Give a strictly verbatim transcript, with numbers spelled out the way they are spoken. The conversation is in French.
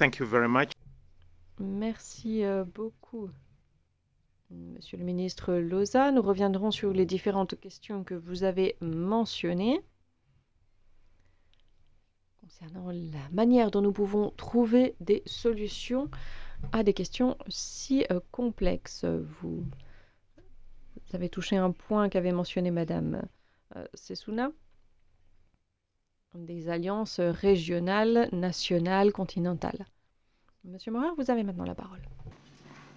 Thank you very much. Merci euh, beaucoup, Monsieur le ministre Loza. Nous reviendrons sur les différentes questions que vous avez mentionnées concernant la manière dont nous pouvons trouver des solutions à des questions si euh, complexes. Vous avez touché un point qu'avait mentionné Madame euh, Sessouna, des alliances régionales, nationales, continentales. Monsieur Morin, vous avez maintenant la parole.